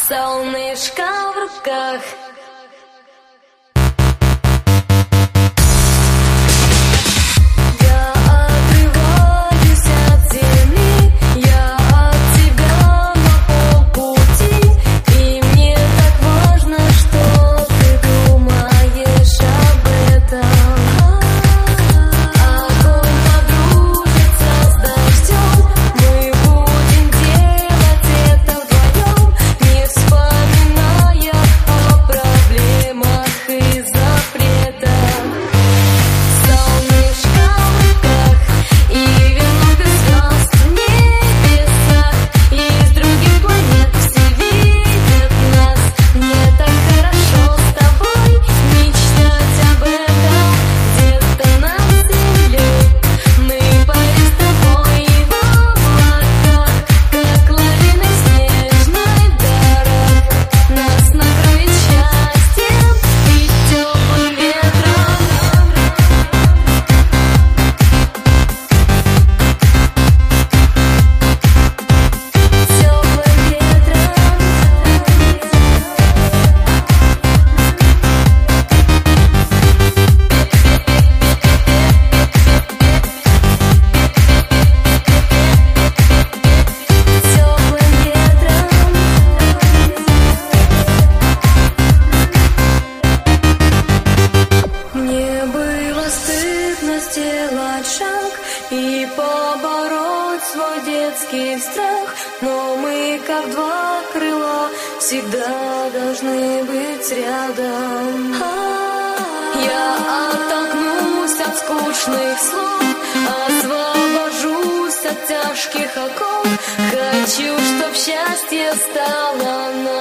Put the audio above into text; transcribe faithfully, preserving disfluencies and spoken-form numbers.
Солнышко в руках. Сделать шаг и побороть свой детский страх, но мы, как два крыла, всегда должны быть рядом. Я оттолкнусь от скучных слов, освобожусь от тяжких оков. Хочу, чтоб счастье стало нам.